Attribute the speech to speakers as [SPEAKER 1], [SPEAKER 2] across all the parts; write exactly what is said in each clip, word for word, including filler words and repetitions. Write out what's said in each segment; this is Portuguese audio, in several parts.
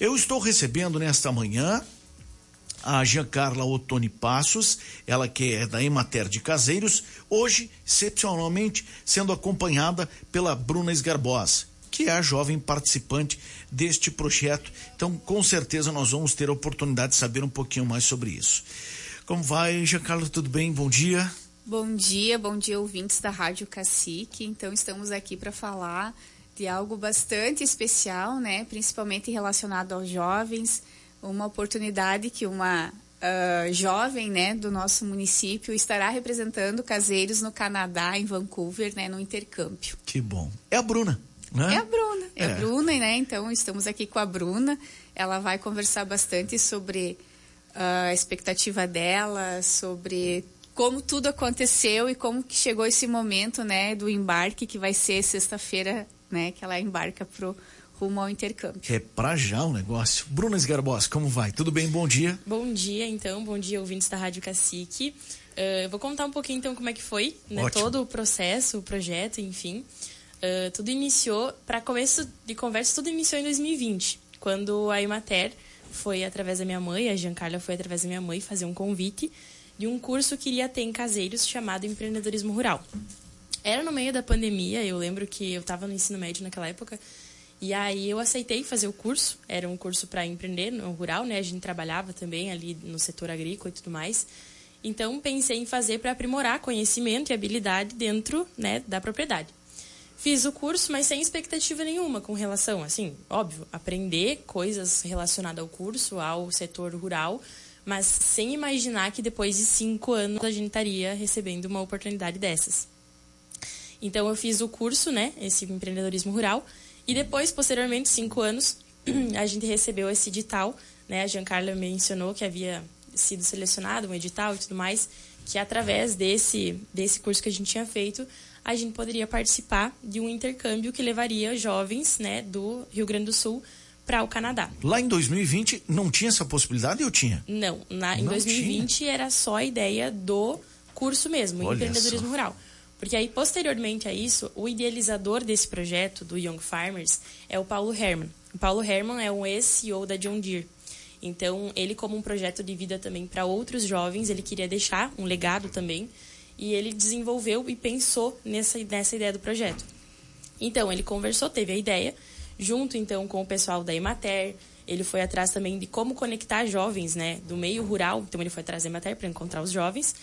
[SPEAKER 1] Eu estou recebendo nesta manhã a Giancarla Ottoni Passos, ela que é da Emater de Caseiros, hoje, excepcionalmente, sendo acompanhada pela Bruna Esgarbosa, que é a jovem participante deste projeto. Então, com certeza, nós vamos ter a oportunidade de saber um pouquinho mais sobre isso. Como vai, Giancarla? Tudo bem? Bom dia.
[SPEAKER 2] Bom dia, bom dia, ouvintes da Rádio Cacique. Então, estamos aqui para falar de algo bastante especial, né? Principalmente relacionado aos jovens. Uma oportunidade que uma uh, jovem, né, do nosso município estará representando Caseiros no Canadá, em Vancouver, né, no intercâmbio.
[SPEAKER 1] Que bom. É a Bruna, né?
[SPEAKER 2] É a Bruna, é,
[SPEAKER 1] é.
[SPEAKER 2] a Bruna, né? Então, estamos aqui com a Bruna. Ela vai conversar bastante sobre uh, a expectativa dela, sobre como tudo aconteceu e como que chegou esse momento, né, do embarque, que vai ser sexta-feira, né, que ela embarca pro rumo ao intercâmbio.
[SPEAKER 1] É pra já o negócio. Bruna Esgarbosa, como vai? Tudo bem? Bom dia.
[SPEAKER 3] Bom dia, então. Bom dia, ouvintes da Rádio Cacique. Uh, eu vou contar um pouquinho, então, como é que foi, né, todo o processo, o projeto, enfim. Uh, tudo iniciou, para começo de conversa, tudo iniciou em dois mil e vinte, quando a Emater foi através da minha mãe, a Giancarla foi através da minha mãe fazer um convite de um curso que iria ter em Caseiros chamado Empreendedorismo Rural. Era no meio da pandemia, eu lembro que eu estava no ensino médio naquela época, e aí eu aceitei fazer o curso. Era um curso para empreender no rural, né? A gente trabalhava também ali no setor agrícola e tudo mais. Então, pensei em fazer para aprimorar conhecimento e habilidade dentro, né, da propriedade. Fiz o curso, mas sem expectativa nenhuma com relação, assim, óbvio, aprender coisas relacionadas ao curso, ao setor rural, mas sem imaginar que depois de cinco anos a gente estaria recebendo uma oportunidade dessas. Então, eu fiz o curso, né, esse empreendedorismo rural, e depois, posteriormente, cinco anos, a gente recebeu esse edital, né, a Giancarla mencionou que havia sido selecionado um edital e tudo mais, que através desse, desse curso que a gente tinha feito, a gente poderia participar de um intercâmbio que levaria jovens, né, do Rio Grande do Sul para o Canadá.
[SPEAKER 1] Lá em dois mil e vinte não tinha essa possibilidade ou tinha?
[SPEAKER 3] Não, na, em
[SPEAKER 1] não
[SPEAKER 3] dois mil e vinte
[SPEAKER 1] tinha.
[SPEAKER 3] Era só a ideia do curso mesmo,
[SPEAKER 1] Olha
[SPEAKER 3] empreendedorismo
[SPEAKER 1] só.
[SPEAKER 3] rural. Porque aí, posteriormente a isso, o idealizador desse projeto, do Young Farmers, é o Paulo Herman. O Paulo Herman é um ex-C E O da John Deere. Então, ele, como um projeto de vida também para outros jovens, ele queria deixar um legado também. E ele desenvolveu e pensou nessa, nessa ideia do projeto. Então, ele conversou, teve a ideia, junto, então, com o pessoal da Emater. Ele foi atrás também de como conectar jovens, né, do meio rural. Então, ele foi atrás da Emater para encontrar os jovens.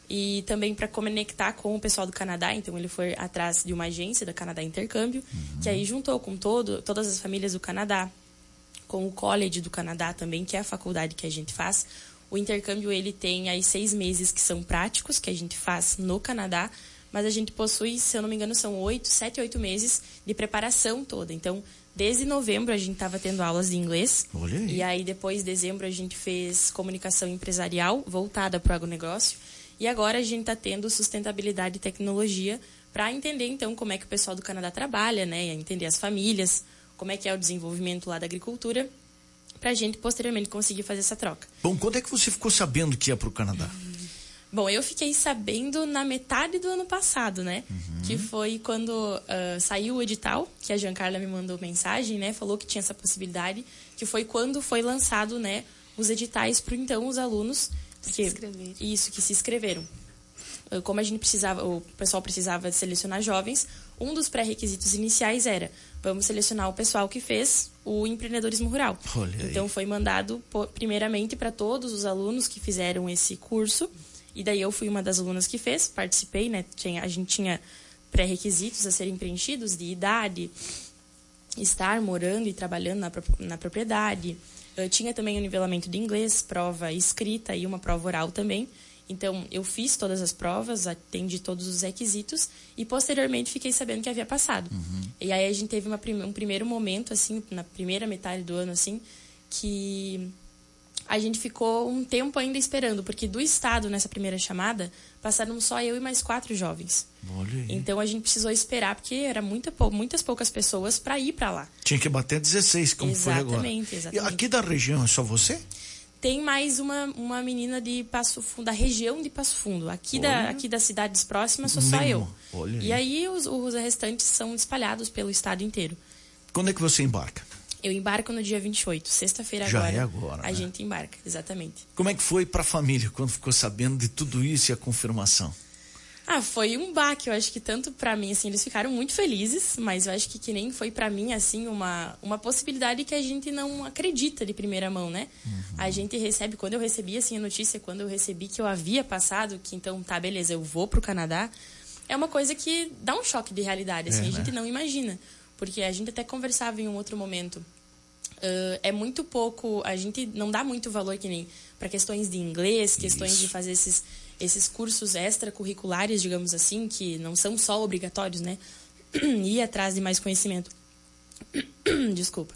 [SPEAKER 3] E também para conectar com o pessoal do Canadá. Então, ele foi atrás de uma agência da Canadá Intercâmbio, uhum. que aí juntou com todo, todas as famílias do Canadá, com o College do Canadá também, que é a faculdade que a gente faz. O intercâmbio, ele tem aí seis meses que são práticos, que a gente faz no Canadá, mas a gente possui, se eu não me engano, são oito, sete, oito meses de preparação toda. Então, desde novembro a gente estava tendo aulas de inglês.
[SPEAKER 1] Olha aí.
[SPEAKER 3] E aí, depois, de dezembro, a gente fez comunicação empresarial voltada para o agronegócio. E agora a gente está tendo sustentabilidade e tecnologia para entender, então, como é que o pessoal do Canadá trabalha, né? Entender as famílias, como é que é o desenvolvimento lá da agricultura, para a gente, posteriormente, conseguir fazer essa troca.
[SPEAKER 1] Bom, quando é que você ficou sabendo que ia para o Canadá?
[SPEAKER 3] Bom, eu fiquei sabendo na metade do ano passado, né? Uhum. Que foi quando uh, saiu o edital, que a Giancarla me mandou mensagem, né? Falou que tinha essa possibilidade, que foi quando foi lançado, né, os editais para, então, os alunos que,
[SPEAKER 2] se inscreveram.
[SPEAKER 3] Isso, que se inscreveram. Como a gente precisava, o pessoal precisava selecionar jovens, um dos pré-requisitos iniciais era: vamos selecionar o pessoal que fez o empreendedorismo rural.
[SPEAKER 1] Olha
[SPEAKER 3] então,
[SPEAKER 1] aí.
[SPEAKER 3] foi mandado primeiramente para todos os alunos que fizeram esse curso. E daí eu fui uma das alunas que fez, participei, né? Tinha, a gente tinha pré-requisitos a serem preenchidos de idade, estar morando e trabalhando na, na propriedade. Eu tinha também o nivelamento de inglês, prova escrita e uma prova oral também. Então, eu fiz todas as provas, atendi todos os requisitos e, posteriormente, fiquei sabendo que havia passado. Uhum. E aí, a gente teve uma, um primeiro momento, assim, na primeira metade do ano, assim, que a gente ficou um tempo ainda esperando, porque do estado, nessa primeira chamada, passaram só eu e mais quatro jovens.
[SPEAKER 1] Olha aí.
[SPEAKER 3] Então, a gente precisou esperar, porque era muita, muitas poucas pessoas para ir para lá.
[SPEAKER 1] Tinha que bater dezesseis, como
[SPEAKER 3] exatamente,
[SPEAKER 1] foi agora.
[SPEAKER 3] Exatamente,
[SPEAKER 1] E aqui da região é só você?
[SPEAKER 3] Tem mais uma, uma menina de Passo Fundo, da região de Passo Fundo. Aqui, da, aqui das cidades próximas sou só eu.
[SPEAKER 1] Olha aí.
[SPEAKER 3] E aí os, os restantes são espalhados pelo estado inteiro.
[SPEAKER 1] Quando é que você embarca?
[SPEAKER 3] Eu embarco no dia vinte e oito, sexta-feira
[SPEAKER 1] Já
[SPEAKER 3] agora.
[SPEAKER 1] é agora,
[SPEAKER 3] A
[SPEAKER 1] né?
[SPEAKER 3] gente embarca, exatamente.
[SPEAKER 1] Como é que foi para a família quando ficou sabendo de tudo isso e a confirmação?
[SPEAKER 3] Ah, foi um baque, eu acho que tanto pra mim, assim, eles ficaram muito felizes, mas eu acho que que nem foi pra mim, assim, uma, uma possibilidade que a gente não acredita de primeira mão, né? Uhum. A gente recebe, quando eu recebi, assim, a notícia, quando eu recebi que eu havia passado, que então, tá, beleza, eu vou pro Canadá, é uma coisa que dá um choque de realidade, assim, é, a gente né? não imagina, porque a gente até conversava em um outro momento, uh, é muito pouco, a gente não dá muito valor que nem pra questões de inglês, questões Isso. de fazer esses... esses cursos extracurriculares, digamos assim, que não são só obrigatórios, né? Ir atrás de mais conhecimento. Desculpa.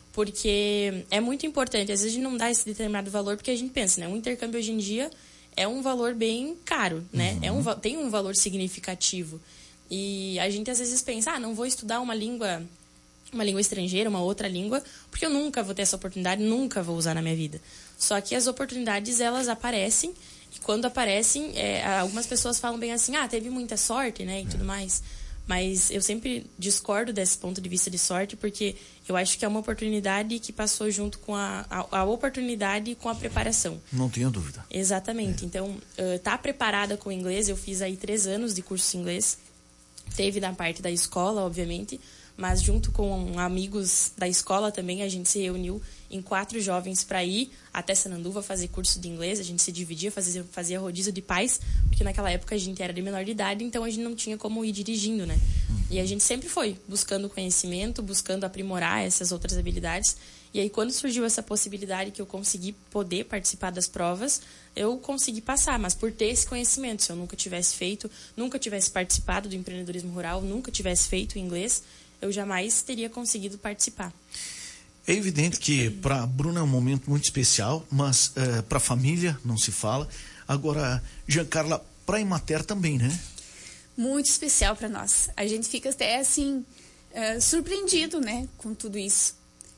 [SPEAKER 3] Porque é muito importante. Às vezes a gente não dá esse determinado valor porque a gente pensa, né? Um intercâmbio hoje em dia é um valor bem caro, né? Uhum. É um, tem um valor significativo. E a gente às vezes pensa, ah, não vou estudar uma língua, uma língua estrangeira, uma outra língua, porque eu nunca vou ter essa oportunidade, nunca vou usar na minha vida. Só que as oportunidades, elas aparecem. E quando aparecem, é, algumas pessoas falam bem assim, ah, teve muita sorte, né, e tudo mais. Mas eu sempre discordo desse ponto de vista de sorte, porque eu acho que é uma oportunidade que passou junto com a, a, a oportunidade com a preparação.
[SPEAKER 1] Não tenho dúvida.
[SPEAKER 3] Exatamente. É. Então, uh, tá preparada com o inglês, eu fiz aí três anos de curso de inglês. Teve na parte da escola, obviamente, mas junto com amigos da escola também, a gente se reuniu em quatro jovens para ir até Sananduva fazer curso de inglês. A gente se dividia, fazia, fazia rodízio de pais, porque naquela época a gente era de menor de idade, então a gente não tinha como ir dirigindo, né? E a gente sempre foi buscando conhecimento, buscando aprimorar essas outras habilidades. E aí, quando surgiu essa possibilidade que eu consegui poder participar das provas, eu consegui passar, mas por ter esse conhecimento. Se eu nunca tivesse feito, nunca tivesse participado do empreendedorismo rural, nunca tivesse feito inglês, eu jamais teria conseguido participar.
[SPEAKER 1] É evidente que para a Bruna é um momento muito especial, mas é, para a família não se fala. Agora, Giancarla, para a Emater também, né?
[SPEAKER 2] Muito especial para nós. A gente fica até assim, é, surpreendido, né, com tudo isso.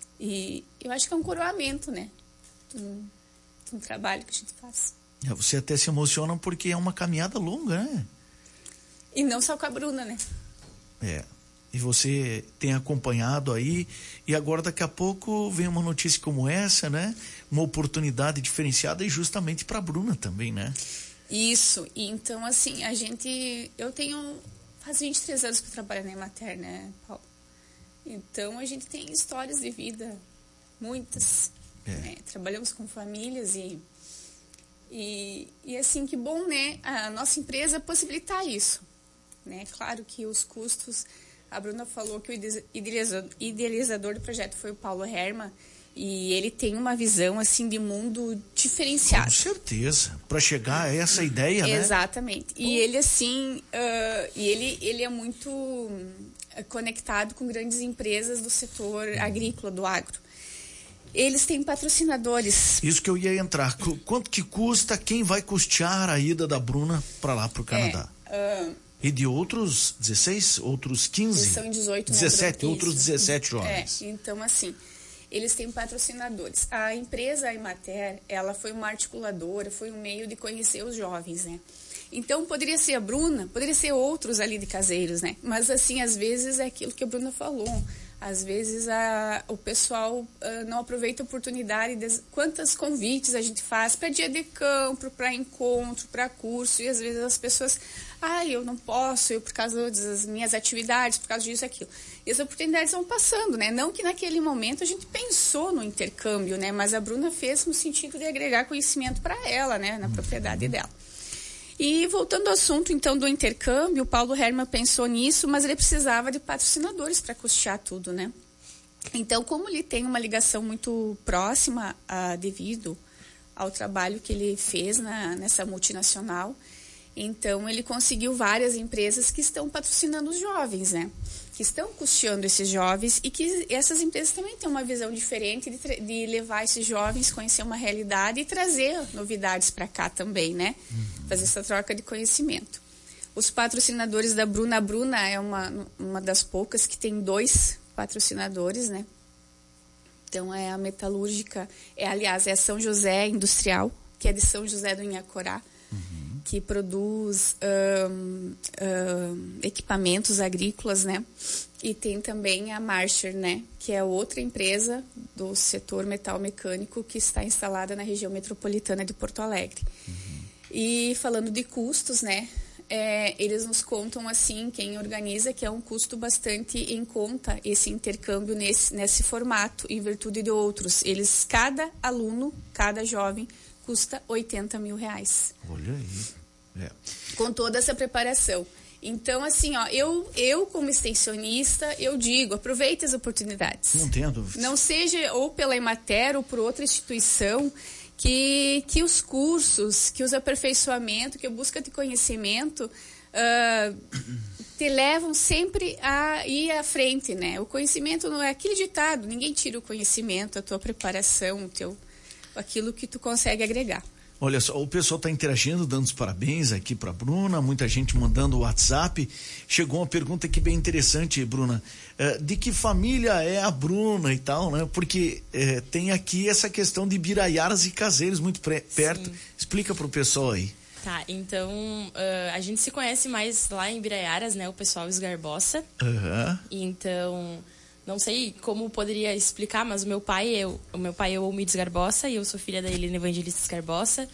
[SPEAKER 2] E eu acho que é um coroamento, né, de um, de um trabalho que a gente faz.
[SPEAKER 1] É, você até se emociona porque é uma caminhada longa, né?
[SPEAKER 2] E não só com a Bruna, né?
[SPEAKER 1] É. E você tem acompanhado aí, e agora daqui a pouco vem uma notícia como essa, né? Uma oportunidade diferenciada e justamente para a Bruna também, né?
[SPEAKER 2] Isso. E então, assim, a gente... Eu tenho... Faz vinte e três anos que eu trabalho na Emater, né, Paulo? Então, a gente tem histórias de vida, muitas. É. Né? Trabalhamos com famílias e, e... E, assim, que bom, né? A nossa empresa possibilitar isso. Né? Claro que os custos... A Bruna falou que o idealizador do projeto foi o Paulo Herman, e ele tem uma visão assim de mundo diferenciado.
[SPEAKER 1] Com certeza, para chegar a essa ideia, né?
[SPEAKER 2] Exatamente. E ele assim, uh, e ele ele é muito conectado com grandes empresas do setor agrícola, do agro. Eles têm patrocinadores.
[SPEAKER 1] Isso que eu ia entrar. Quanto que custa? Quem vai custear a ida da Bruna para lá, para o Canadá? É, uh, E de outros dezesseis, outros quinze?
[SPEAKER 2] Eles são dezoito,
[SPEAKER 1] dezessete,
[SPEAKER 2] né,
[SPEAKER 1] outros dezessete jovens.
[SPEAKER 2] É, então assim, eles têm patrocinadores. A empresa a Emater, ela foi uma articuladora, foi um meio de conhecer os jovens, né? Então poderia ser a Bruna, poderia ser outros ali de Caseiros, né? Mas assim, às vezes é aquilo que a Bruna falou. Às vezes a, o pessoal uh, não aproveita a oportunidade. De, quantos convites a gente faz para dia de campo, para encontro, para curso, e às vezes as pessoas, ah, eu não posso, eu por causa das minhas atividades, por causa disso e aquilo. E as oportunidades vão passando, né? Não que naquele momento a gente pensou no intercâmbio, né? Mas a Bruna fez no sentido de agregar conhecimento para ela, né? Na propriedade dela. E voltando ao assunto, então, do intercâmbio, o Paulo Herman pensou nisso, mas ele precisava de patrocinadores para custear tudo, né? Então, como ele tem uma ligação muito próxima ah, devido ao trabalho que ele fez na, nessa multinacional, então ele conseguiu várias empresas que estão patrocinando os jovens, né? Que estão custeando esses jovens, e que essas empresas também têm uma visão diferente de, de levar esses jovens a conhecer uma realidade e trazer novidades para cá também, né? Uhum. Fazer essa troca de conhecimento. Os patrocinadores da Bruna, a Bruna é uma, uma das poucas que tem dois patrocinadores, né? Então é a metalúrgica, é, aliás, é a São José Industrial, que é de São José do Inhacorá, uhum. que produz um, um, equipamentos agrícolas, né? E tem também a Marcher, né? Que é outra empresa do setor metal mecânico que está instalada na região metropolitana de Porto Alegre. Uhum. E falando de custos, né? É, eles nos contam, assim, quem organiza, que é um custo bastante em conta esse intercâmbio nesse, nesse formato, em virtude de outros. Eles, cada aluno, cada jovem, custa oitenta mil reais.
[SPEAKER 1] Olha aí. É.
[SPEAKER 2] Com toda essa preparação. Então, assim, ó, eu, eu como extensionista, eu digo, aproveite as oportunidades.
[SPEAKER 1] Não tenho dúvida.
[SPEAKER 2] Não seja ou pela Emater ou por outra instituição, que, que os cursos, que os aperfeiçoamentos, que a busca de conhecimento uh, te levam sempre a ir à frente, né? O conhecimento não é aquele ditado, ninguém tira o conhecimento, a tua preparação, o teu, aquilo que tu consegue agregar.
[SPEAKER 1] Olha só, o pessoal está interagindo, dando os parabéns aqui para a Bruna, muita gente mandando o WhatsApp. Chegou uma pergunta aqui bem interessante, Bruna. É, de que família é a Bruna e tal, né? Porque é, tem aqui essa questão de Biraiaras e Caseiros muito pré, perto. Sim. Explica para o pessoal aí.
[SPEAKER 3] Tá, então uh, a gente se conhece mais lá em Biraiaras, né? O pessoal esgarboça.
[SPEAKER 1] Uhum.
[SPEAKER 3] Então... Não sei como poderia explicar, mas o meu pai é o, o meu pai é o Almides Garbosa e eu sou filha da Helena Evangelista Garbosa.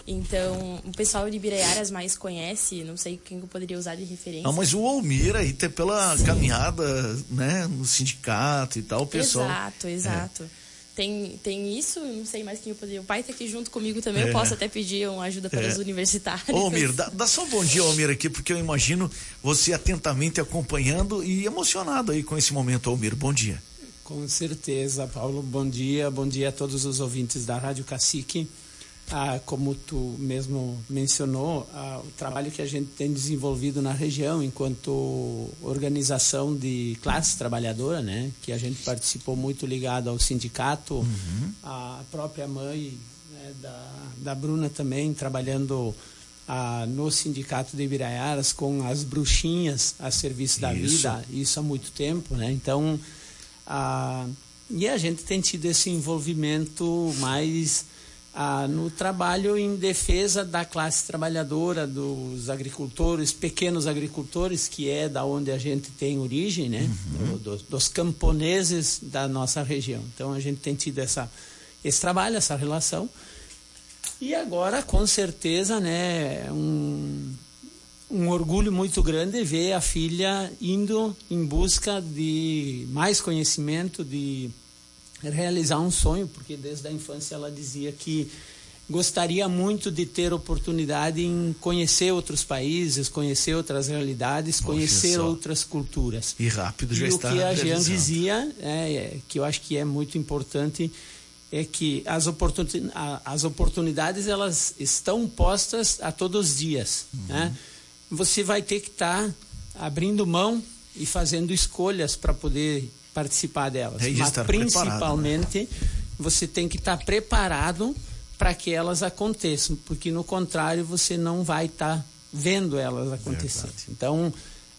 [SPEAKER 3] Então, o pessoal de Biraiaras mais conhece, não sei quem eu poderia usar de referência.
[SPEAKER 1] Ah, mas o Almir aí, até pela Sim. caminhada, né, no sindicato e tal, o pessoal...
[SPEAKER 3] Exato, exato. É. Tem, tem isso, não sei mais quem eu poderia... O pai está aqui junto comigo também, é. eu posso até pedir uma ajuda para é. os universitários.
[SPEAKER 1] Ô, Almir, dá, dá só um bom dia, Almir, aqui, porque eu imagino você atentamente acompanhando e emocionado aí com esse momento, Almir. Bom dia.
[SPEAKER 4] Com certeza, Paulo. Bom dia, bom dia a todos os ouvintes da Rádio Cacique. Ah, como tu mesmo mencionou, ah, o trabalho que a gente tem desenvolvido na região enquanto organização de classe trabalhadora, né, que a gente participou muito ligado ao sindicato, uhum. a própria mãe, né, da, da Bruna também trabalhando ah, no sindicato de Biraiaras com as bruxinhas a serviço da isso. vida, isso há muito tempo, né? Então, ah, e a gente tem tido esse envolvimento mais Ah, no trabalho em defesa da classe trabalhadora, dos agricultores, pequenos agricultores, que é da onde a gente tem origem, né? Uhum. Do, do, dos camponeses da nossa região. Então a gente tem tido essa, esse trabalho, essa relação. E agora, com certeza, né, um, um orgulho muito grande ver a filha indo em busca de mais conhecimento, de realizar um sonho, porque desde a infância ela dizia que gostaria muito de ter oportunidade em conhecer outros países, conhecer outras realidades, Poxa conhecer só. outras culturas.
[SPEAKER 1] E rápido já
[SPEAKER 4] e
[SPEAKER 1] está
[SPEAKER 4] o que a Jean
[SPEAKER 1] realizando.
[SPEAKER 4] dizia, é, é, que eu acho que é muito importante, é que as, oportun, a, as oportunidades elas estão postas a todos os dias. Uhum. Né? Você vai ter que estar tá abrindo mão e fazendo escolhas para poder participar delas,
[SPEAKER 1] é
[SPEAKER 4] mas principalmente
[SPEAKER 1] né?
[SPEAKER 4] você tem que estar tá preparado para que elas aconteçam, porque no contrário você não vai estar tá vendo elas acontecer. Verdade. Então,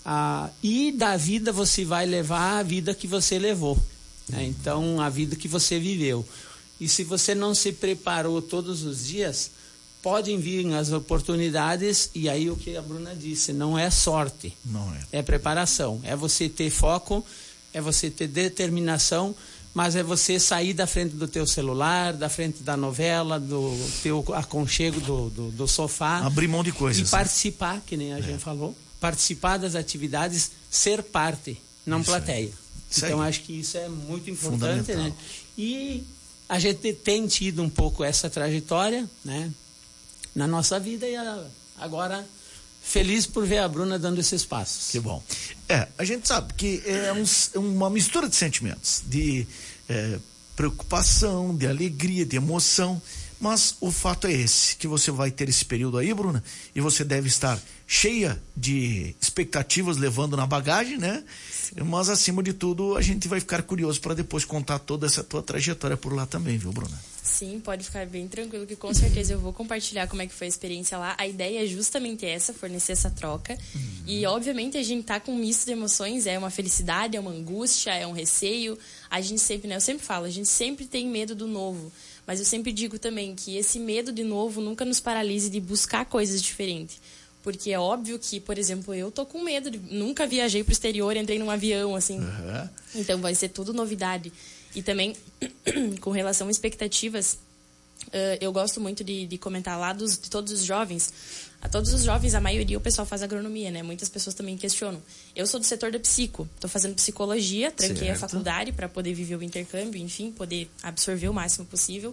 [SPEAKER 4] a, e da vida você vai levar a vida que você levou, né? Então a vida que você viveu. E se você não se preparou todos os dias, podem vir as oportunidades, e aí o que a Bruna disse, não é sorte,
[SPEAKER 1] não é,
[SPEAKER 4] é preparação, é você ter foco, é você ter determinação, mas é você sair da frente do teu celular, da frente da novela, do teu aconchego do, do, do sofá.
[SPEAKER 1] Abrir mão de coisas.
[SPEAKER 4] E participar, que nem a é. gente falou, participar das atividades, ser parte, não isso plateia. Isso então, acho que isso é muito importante, né? E a gente tem tido um pouco essa trajetória, né, na nossa vida, e agora... feliz por ver a Bruna dando esses passos.
[SPEAKER 1] Que bom. É, a gente sabe que é um, uma mistura de sentimentos, de é, preocupação, de alegria, de emoção, mas o fato é esse, que você vai ter esse período aí, Bruna, e você deve estar cheia de expectativas levando na bagagem, né? Sim. Mas acima de tudo, a gente vai ficar curioso para depois contar toda essa tua trajetória por lá também, viu, Bruna?
[SPEAKER 3] Sim, pode ficar bem tranquilo que com certeza eu vou compartilhar como é que foi a experiência lá. A ideia é justamente essa, fornecer essa troca. Uhum. E obviamente a gente tá com um misto de emoções, é uma felicidade, é uma angústia, é um receio. A gente sempre, né? Eu sempre falo, a gente sempre tem medo do novo. Mas eu sempre digo também que esse medo de novo nunca nos paralise de buscar coisas diferentes. Porque é óbvio que, por exemplo, eu tô com medo. De, nunca viajei pro exterior, entrei num avião, assim. Uhum. Então vai ser tudo novidade. E também, com relação a expectativas, uh, eu gosto muito de, de comentar lá dos, de todos os jovens. A todos os jovens, a maioria, o pessoal faz agronomia, né? Muitas pessoas também questionam. Eu sou do setor da psico. Tô fazendo psicologia, tranquei certo. a faculdade para poder viver o intercâmbio, enfim, poder absorver o máximo possível.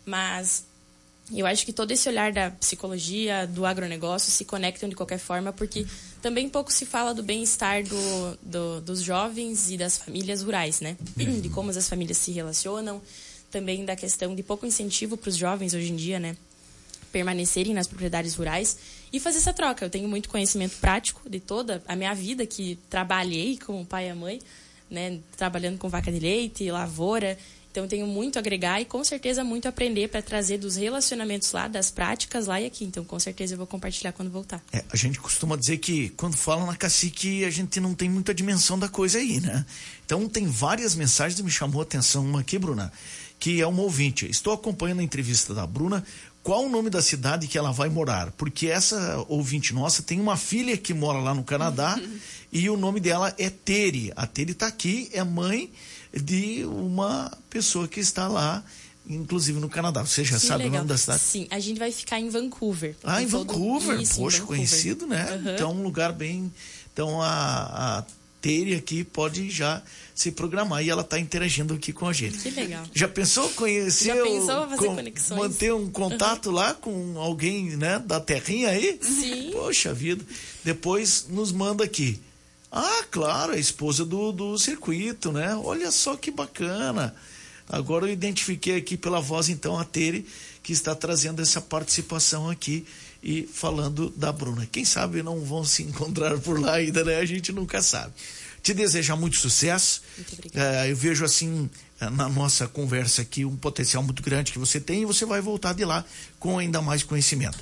[SPEAKER 3] Mas eu acho que todo esse olhar da psicologia, do agronegócio, se conectam de qualquer forma, porque também pouco se fala do bem-estar do, do, dos jovens e das famílias rurais, né? De como as famílias se relacionam, também da questão de pouco incentivo para os jovens hoje em dia, né? Permanecerem nas propriedades rurais e fazer essa troca. Eu tenho muito conhecimento prático de toda a minha vida, que trabalhei com o pai e a mãe, né? Trabalhando com vaca de leite, lavoura. Então, eu tenho muito a agregar e, com certeza, muito a aprender para trazer dos relacionamentos lá, das práticas lá e aqui. Então, com certeza, eu vou compartilhar quando voltar.
[SPEAKER 1] É, a gente costuma dizer que, quando fala na Cacique, a gente não tem muita dimensão da coisa aí, né? Então, tem várias mensagens que me chamou a atenção. Uma aqui, Bruna, que é uma ouvinte. Estou acompanhando a entrevista da Bruna. Qual o nome da cidade que ela vai morar? Porque essa ouvinte nossa tem uma filha que mora lá no Canadá e o nome dela é Tere. A Tere está aqui, é mãe de uma pessoa que está lá, inclusive no Canadá. Você já
[SPEAKER 3] que
[SPEAKER 1] sabe
[SPEAKER 3] legal.
[SPEAKER 1] o nome da cidade?
[SPEAKER 3] Sim, a gente vai ficar em Vancouver.
[SPEAKER 1] Ah, em
[SPEAKER 3] todo...
[SPEAKER 1] Vancouver?
[SPEAKER 3] Isso,
[SPEAKER 1] Poxa,
[SPEAKER 3] em Vancouver.
[SPEAKER 1] Conhecido, né? Uhum. Então, um lugar bem... Então, a, a Tere aqui pode já se programar e ela está interagindo aqui com a gente.
[SPEAKER 3] Que legal.
[SPEAKER 1] Já pensou conhecer?
[SPEAKER 3] Já pensou fazer
[SPEAKER 1] com,
[SPEAKER 3] conexões?
[SPEAKER 1] Manter um contato uhum. lá com alguém, né, da terrinha aí?
[SPEAKER 3] Sim.
[SPEAKER 1] Poxa vida. Depois nos manda aqui. Ah, claro, a esposa do, do circuito, né? Olha só que bacana. Agora eu identifiquei aqui pela voz, então, a Tere, que está trazendo essa participação aqui e falando da Bruna. Quem sabe não vão se encontrar por lá ainda, né? A gente nunca sabe. Te desejar muito sucesso.
[SPEAKER 3] Muito obrigada.
[SPEAKER 1] É, eu vejo, assim, na nossa conversa aqui, um potencial muito grande que você tem e você vai voltar de lá com ainda mais conhecimento.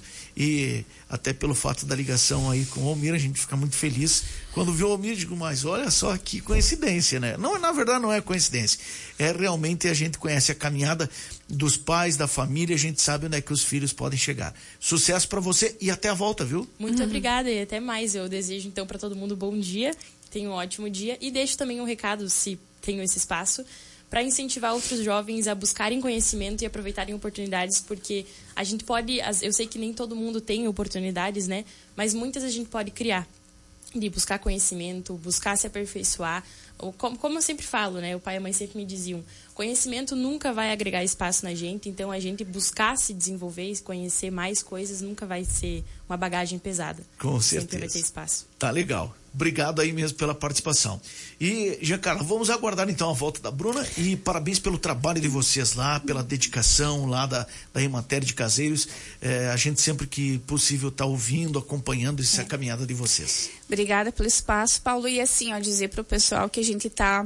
[SPEAKER 1] E até pelo fato da ligação aí com o Almir, a gente fica muito feliz. Quando viu o Almir, digo, mas olha só que coincidência, né? Não, na verdade não é coincidência. É realmente a gente conhece a caminhada dos pais, da família, a gente sabe onde é que os filhos podem chegar. Sucesso para você e até a volta, viu?
[SPEAKER 3] Muito uhum. obrigada e até mais. Eu desejo então para todo mundo bom dia, tenha um ótimo dia e deixo também um recado, se tenho esse espaço, para incentivar outros jovens a buscarem conhecimento e aproveitarem oportunidades, porque a gente pode, eu sei que nem todo mundo tem oportunidades, né? Mas muitas a gente pode criar, de buscar conhecimento, buscar se aperfeiçoar. Como, como eu sempre falo, né? O pai e a mãe sempre me diziam, conhecimento nunca vai agregar espaço na gente, então a gente buscar se desenvolver e conhecer mais coisas nunca vai ser uma bagagem pesada.
[SPEAKER 1] Com certeza.
[SPEAKER 3] Sempre vai ter espaço.
[SPEAKER 1] Tá legal. Obrigado aí mesmo pela participação. E, Giancarlo, vamos aguardar então a volta da Bruna e parabéns pelo trabalho de vocês lá, pela dedicação lá da, da Emater de Caseiros. É, a gente sempre que possível está ouvindo, acompanhando essa é. caminhada de vocês.
[SPEAKER 2] Obrigada pelo espaço, Paulo. E assim, ó, dizer para o pessoal que a gente está...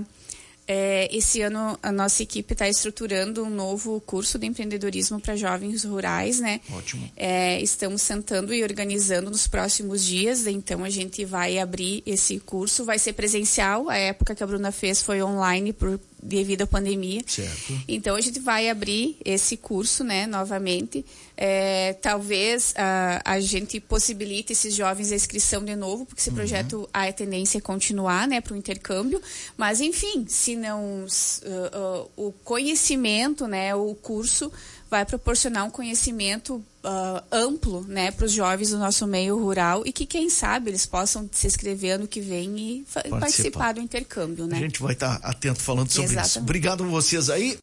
[SPEAKER 2] É, esse ano a nossa equipe está estruturando um novo curso de empreendedorismo para jovens rurais, né?
[SPEAKER 1] Ótimo.
[SPEAKER 2] É, estamos sentando e organizando nos próximos dias, então a gente vai abrir esse curso, vai ser presencial, a época que a Bruna fez foi online por devido à pandemia.
[SPEAKER 1] Certo.
[SPEAKER 2] Então a gente vai abrir esse curso, né, novamente. É, talvez a, a gente possibilite esses jovens a inscrição de novo, porque esse uhum. projeto a tendência é continuar, né, para o intercâmbio. Mas enfim, se não uh, uh, o conhecimento, né, o curso vai proporcionar um conhecimento uh, amplo, né, para os jovens do nosso meio rural e que, quem sabe, eles possam se inscrever ano que vem e participar, participar do intercâmbio, né?
[SPEAKER 1] A gente vai estar atento falando sobre
[SPEAKER 2] Exatamente.
[SPEAKER 1] isso. Obrigado a vocês aí.